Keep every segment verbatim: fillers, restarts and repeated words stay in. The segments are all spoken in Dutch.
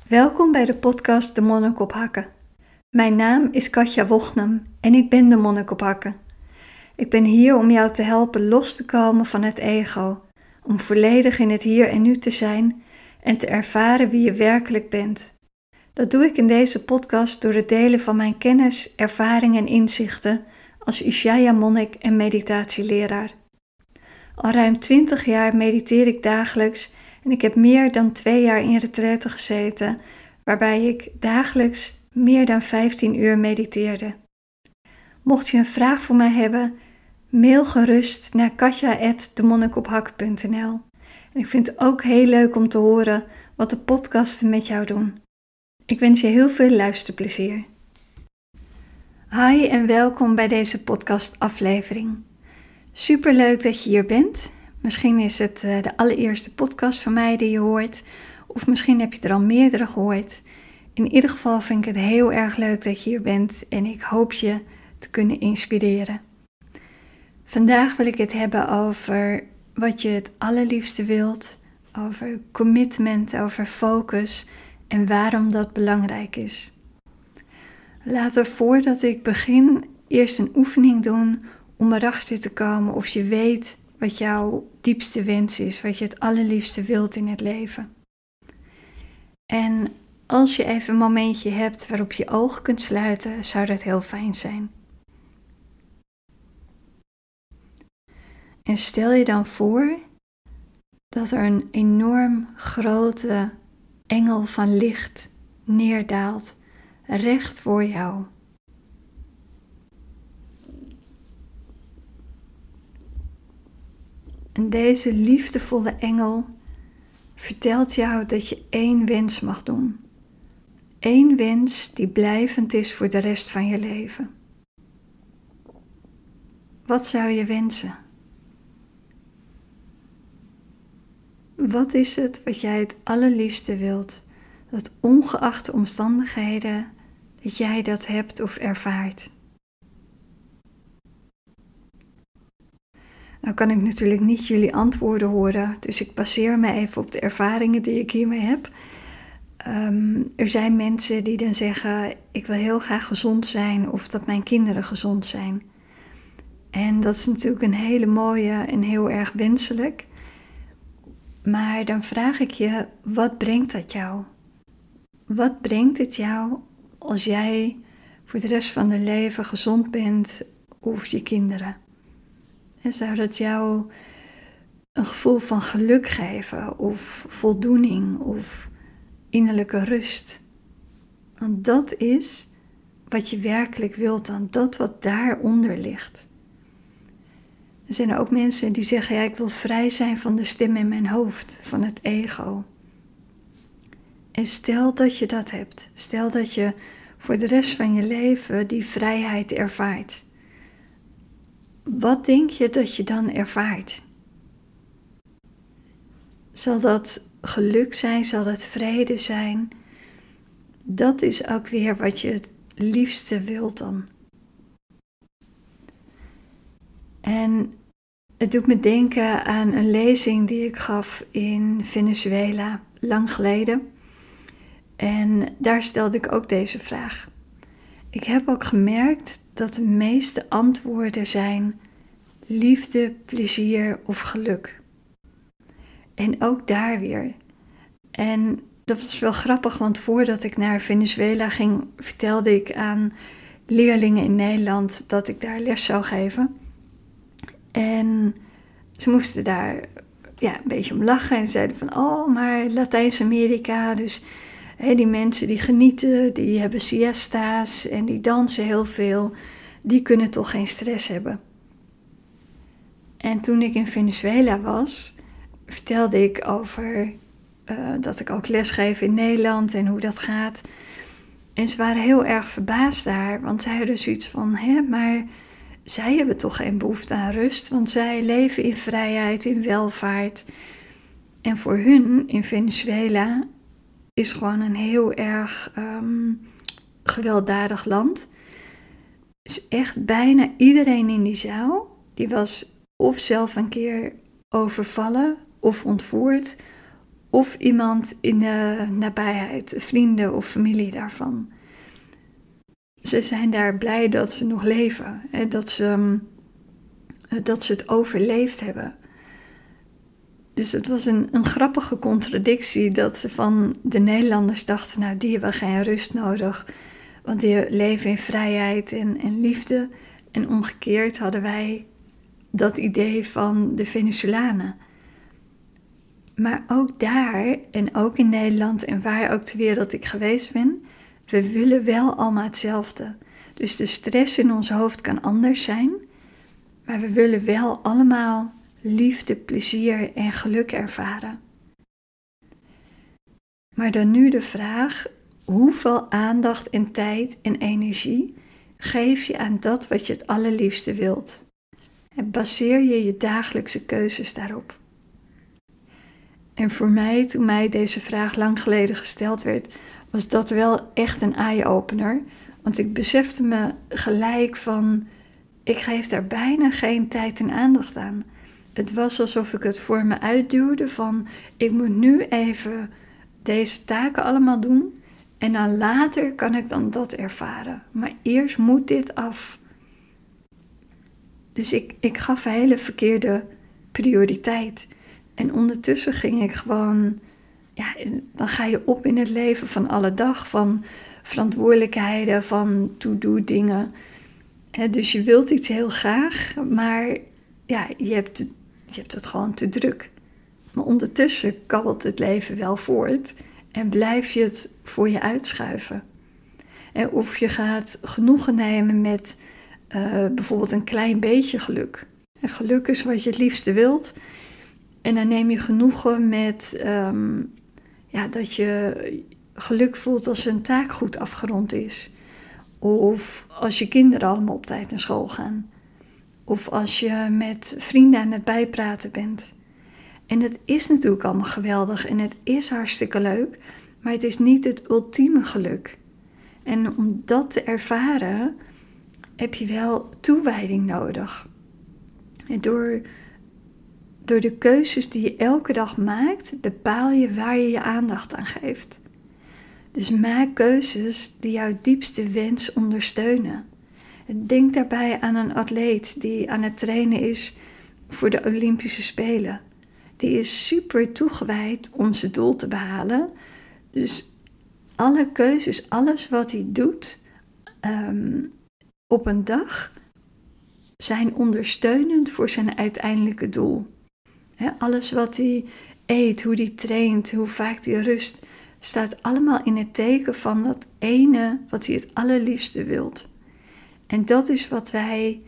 Welkom bij de podcast De Monnik op Hakken. Mijn naam is Katja Wochnam en ik ben de Monnik op Hakken. Ik ben hier om jou te helpen los te komen van het ego, om volledig in het hier en nu te zijn en te ervaren wie je werkelijk bent. Dat doe ik in deze podcast door het delen van mijn kennis, ervaringen en inzichten als Ishaya-monnik en meditatieleraar. Al ruim twintig jaar mediteer ik dagelijks en ik heb meer dan twee jaar in retraite gezeten, waarbij ik dagelijks meer dan vijftien uur mediteerde. Mocht je een vraag voor mij hebben, mail gerust naar katja at de monnik op hakken punt n l. En ik vind het ook heel leuk om te horen wat de podcasten met jou doen. Ik wens je heel veel luisterplezier. Hi en welkom bij deze podcastaflevering. Superleuk dat je hier bent. Misschien is het uh, de allereerste podcast van mij die je hoort, of misschien heb je er al meerdere gehoord. In ieder geval vind ik het heel erg leuk dat je hier bent en ik hoop je te kunnen inspireren. Vandaag wil ik het hebben over wat je het allerliefste wilt, over commitment, over focus en waarom dat belangrijk is. Laten we voordat ik begin eerst een oefening doen om erachter te komen of je weet wat jouw diepste wens is, wat je het allerliefste wilt in het leven. En als je even een momentje hebt waarop je ogen kunt sluiten, zou dat heel fijn zijn. En stel je dan voor dat er een enorm grote engel van licht neerdaalt, recht voor jou. En deze liefdevolle engel vertelt jou dat je één wens mag doen. Eén wens die blijvend is voor de rest van je leven. Wat zou je wensen? Wat is het wat jij het allerliefste wilt, dat ongeacht de omstandigheden, dat jij dat hebt of ervaart? Nou kan ik natuurlijk niet jullie antwoorden horen, dus ik baseer me even op de ervaringen die ik hiermee heb. Um, er zijn mensen die dan zeggen, ik wil heel graag gezond zijn of dat mijn kinderen gezond zijn. En dat is natuurlijk een hele mooie en heel erg wenselijk. Maar dan vraag ik je, wat brengt dat jou? Wat brengt het jou als jij voor de rest van je leven gezond bent of je kinderen? En zou dat jou een gevoel van geluk geven of voldoening of innerlijke rust? Want dat is wat je werkelijk wilt dan, dat wat daaronder ligt. Er zijn ook mensen die zeggen, ja, ik wil vrij zijn van de stem in mijn hoofd, van het ego. En stel dat je dat hebt, stel dat je voor de rest van je leven die vrijheid ervaart. Wat denk je dat je dan ervaart? Zal dat geluk zijn? Zal dat vrede zijn? Dat is ook weer wat je het liefste wilt dan. En het doet me denken aan een lezing die ik gaf in Venezuela, lang geleden. En daar stelde ik ook deze vraag. Ik heb ook gemerkt dat de meeste antwoorden zijn liefde, plezier of geluk. En ook daar weer. En dat was wel grappig, want voordat ik naar Venezuela ging, vertelde ik aan leerlingen in Nederland dat ik daar les zou geven. En ze moesten daar ja, een beetje om lachen en zeiden van, oh, maar Latijns-Amerika, dus hé, die mensen die genieten, die hebben siesta's en die dansen heel veel, die kunnen toch geen stress hebben. En toen ik in Venezuela was, vertelde ik over uh, dat ik ook lesgeef in Nederland en hoe dat gaat. En ze waren heel erg verbaasd daar, want zij hadden zoiets van, hè, maar zij hebben toch geen behoefte aan rust, want zij leven in vrijheid, in welvaart. En voor hun in Venezuela is gewoon een heel erg um, gewelddadig land. Dus echt bijna iedereen in die zaal, die was of zelf een keer overvallen of ontvoerd, of iemand in de nabijheid, vrienden of familie daarvan. Ze zijn daar blij dat ze nog leven, hè, dat ze, dat ze het overleefd hebben. Dus het was een, een grappige contradictie dat ze van de Nederlanders dachten, nou die hebben geen rust nodig, want die leven in vrijheid en, en liefde. En omgekeerd hadden wij dat idee van de Venezolanen. Maar ook daar en ook in Nederland en waar ook ter wereld ik geweest ben, we willen wel allemaal hetzelfde. Dus de stress in ons hoofd kan anders zijn, maar we willen wel allemaal liefde, plezier en geluk ervaren. Maar dan nu de vraag, hoeveel aandacht en tijd en energie geef je aan dat wat je het allerliefste wilt? En baseer je je dagelijkse keuzes daarop? En voor mij, toen mij deze vraag lang geleden gesteld werd, was dat wel echt een eye-opener. Want ik besefte me gelijk van, ik geef daar bijna geen tijd en aandacht aan. Het was alsof ik het voor me uitduwde van, ik moet nu even deze taken allemaal doen. En dan later kan ik dan dat ervaren. Maar eerst moet dit af. Dus ik, ik gaf een hele verkeerde prioriteit. En ondertussen ging ik gewoon, ja, dan ga je op in het leven van alle dag, van verantwoordelijkheden, van to-do dingen. He, dus je wilt iets heel graag, maar ja, je hebt, je hebt het gewoon te druk. Maar ondertussen kabbelt het leven wel voort en blijf je het voor je uitschuiven. En of je gaat genoegen nemen met uh, bijvoorbeeld een klein beetje geluk. En geluk is wat je het liefste wilt. En dan neem je genoegen met um, ja, dat je geluk voelt als een taak goed afgerond is. Of als je kinderen allemaal op tijd naar school gaan. Of als je met vrienden aan het bijpraten bent. En het is natuurlijk allemaal geweldig en het is hartstikke leuk. Maar het is niet het ultieme geluk. En om dat te ervaren heb je wel toewijding nodig. En door... Door de keuzes die je elke dag maakt, bepaal je waar je je aandacht aan geeft. Dus maak keuzes die jouw diepste wens ondersteunen. Denk daarbij aan een atleet die aan het trainen is voor de Olympische Spelen. Die is super toegewijd om zijn doel te behalen. Dus alle keuzes, alles wat hij doet um, op een dag, zijn ondersteunend voor zijn uiteindelijke doel. He, alles wat hij eet, hoe hij traint, hoe vaak hij rust, staat allemaal in het teken van dat ene wat hij het allerliefste wilt. En dat is wat wij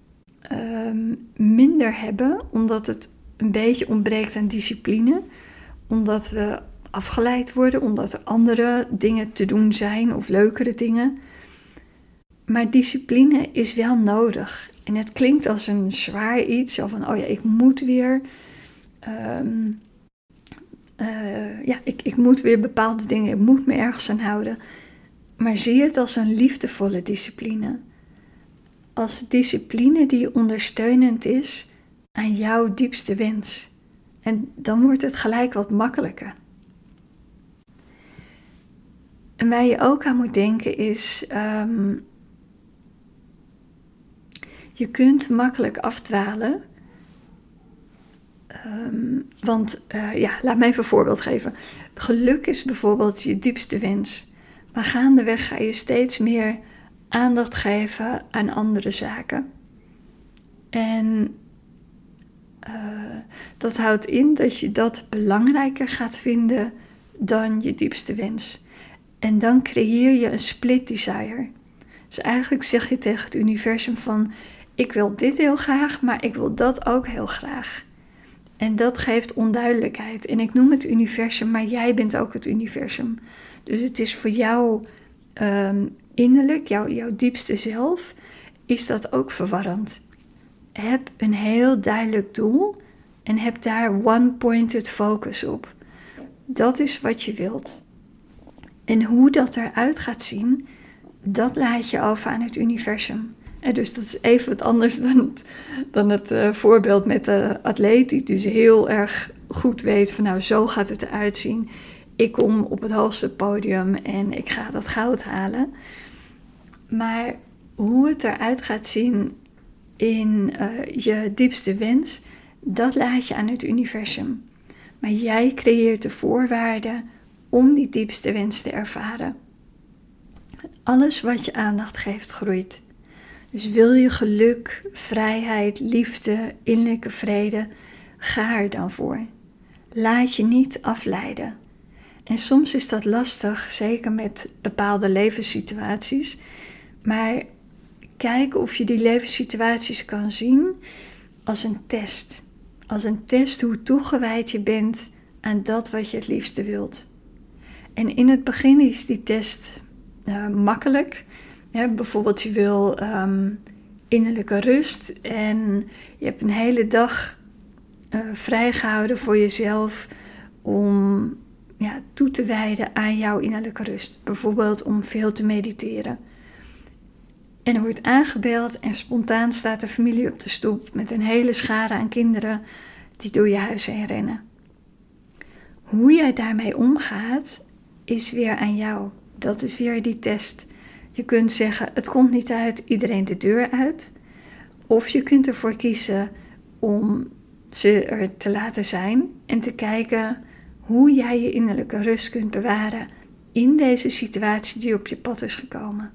um, minder hebben, omdat het een beetje ontbreekt aan discipline. Omdat we afgeleid worden, omdat er andere dingen te doen zijn of leukere dingen. Maar discipline is wel nodig. En het klinkt als een zwaar iets, zo van, oh ja, ik moet weer... Um, uh, ja, ik, ik moet weer bepaalde dingen, ik moet me ergens aan houden. Maar zie het als een liefdevolle discipline. Als discipline die ondersteunend is aan jouw diepste wens. En dan wordt het gelijk wat makkelijker. En waar je ook aan moet denken is... Um, je kunt makkelijk afdwalen... Um, want, uh, ja, laat me even een voorbeeld geven. Geluk is bijvoorbeeld je diepste wens. Maar gaandeweg ga je steeds meer aandacht geven aan andere zaken. En uh, dat houdt in dat je dat belangrijker gaat vinden dan je diepste wens. En dan creëer je een split desire. Dus eigenlijk zeg je tegen het universum van... ik wil dit heel graag, maar ik wil dat ook heel graag. En dat geeft onduidelijkheid. En ik noem het universum, maar jij bent ook het universum. Dus het is voor jou um, innerlijk, jouw, jouw diepste zelf, is dat ook verwarrend. Heb een heel duidelijk doel en heb daar one-pointed focus op. Dat is wat je wilt. En hoe dat eruit gaat zien, dat laat je over aan het universum. En dus dat is even wat anders dan het, dan het uh, voorbeeld met de atleet die dus heel erg goed weet van nou, zo gaat het eruit zien. Ik kom op het hoogste podium en ik ga dat goud halen. Maar hoe het eruit gaat zien in uh, je diepste wens, dat laat je aan het universum. Maar jij creëert de voorwaarden om die diepste wens te ervaren. Alles wat je aandacht geeft, groeit. Dus wil je geluk, vrijheid, liefde, innerlijke vrede, ga er dan voor. Laat je niet afleiden. En soms is dat lastig, zeker met bepaalde levenssituaties. Maar kijk of je die levenssituaties kan zien als een test. Als een test hoe toegewijd je bent aan dat wat je het liefste wilt. En in het begin is die test uh, makkelijk. Ja, bijvoorbeeld je wil um, innerlijke rust en je hebt een hele dag uh, vrijgehouden voor jezelf om ja, toe te wijden aan jouw innerlijke rust. Bijvoorbeeld om veel te mediteren. En er wordt aangebeld en spontaan staat de familie op de stoep met een hele schare aan kinderen die door je huis heen rennen. Hoe jij daarmee omgaat is weer aan jou. Dat is weer die test. Je kunt zeggen, het komt niet uit, iedereen de deur uit. Of je kunt ervoor kiezen om ze er te laten zijn en te kijken hoe jij je innerlijke rust kunt bewaren in deze situatie die op je pad is gekomen.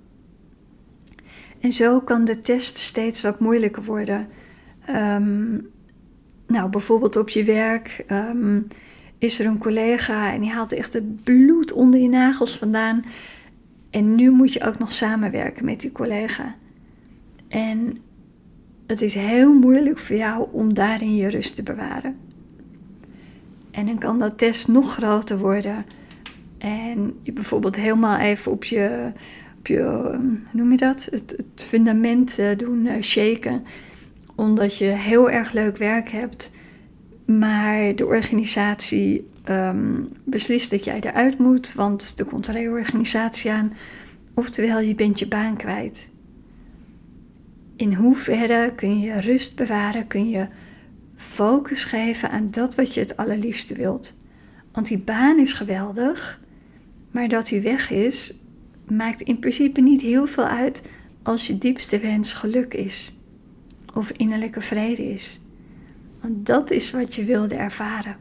En zo kan de test steeds wat moeilijker worden. Um, nou, bijvoorbeeld op je werk um, is er een collega en die haalt echt het bloed onder je nagels vandaan. En nu moet je ook nog samenwerken met die collega. En het is heel moeilijk voor jou om daarin je rust te bewaren. En dan kan dat test nog groter worden. En je bijvoorbeeld helemaal even op je, op je hoe noem je dat? Het, het fundament doen uh, shaken. Omdat je heel erg leuk werk hebt. Maar de organisatie um, beslist dat jij eruit moet. Want er komt een reorganisatie aan. Oftewel, je bent je baan kwijt. In hoeverre kun je rust bewaren? Kun je focus geven aan dat wat je het allerliefste wilt? Want die baan is geweldig. Maar dat die weg is, maakt in principe niet heel veel uit als je diepste wens geluk is. Of innerlijke vrede is. Want dat is wat je wilde ervaren.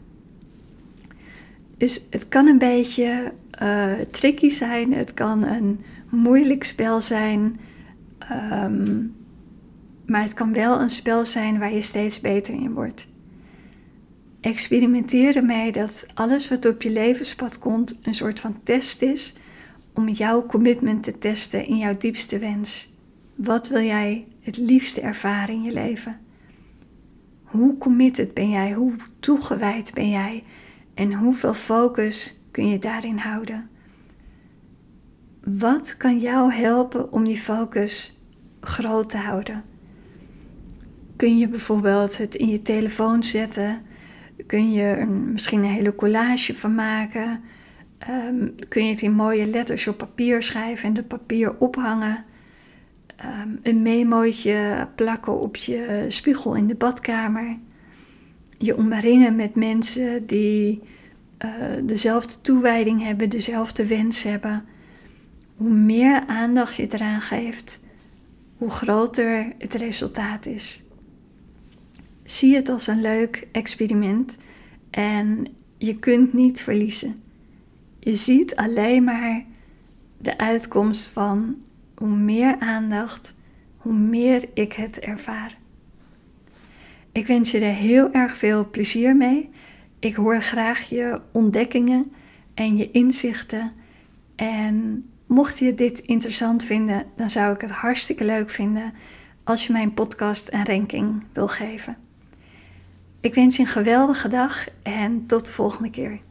Dus het kan een beetje uh, tricky zijn. Het kan een moeilijk spel zijn. Um, maar het kan wel een spel zijn waar je steeds beter in wordt. Experimenteer ermee dat alles wat op je levenspad komt een soort van test is om jouw commitment te testen in jouw diepste wens. Wat wil jij het liefste ervaren in je leven? Hoe committed ben jij? Hoe toegewijd ben jij? En hoeveel focus kun je daarin houden? Wat kan jou helpen om die focus groot te houden? Kun je bijvoorbeeld het in je telefoon zetten? Kun je er misschien een hele collage van maken? Um, kun je het in mooie letters op papier schrijven en het papier ophangen? Um, een memootje plakken op je spiegel in de badkamer? Je omringen met mensen die uh, dezelfde toewijding hebben, dezelfde wens hebben. Hoe meer aandacht je eraan geeft, hoe groter het resultaat is. Zie het als een leuk experiment en je kunt niet verliezen. Je ziet alleen maar de uitkomst van hoe meer aandacht, hoe meer ik het ervaar. Ik wens je er heel erg veel plezier mee. Ik hoor graag je ontdekkingen en je inzichten. En mocht je dit interessant vinden, dan zou ik het hartstikke leuk vinden als je mijn podcast een ranking wil geven. Ik wens je een geweldige dag en tot de volgende keer.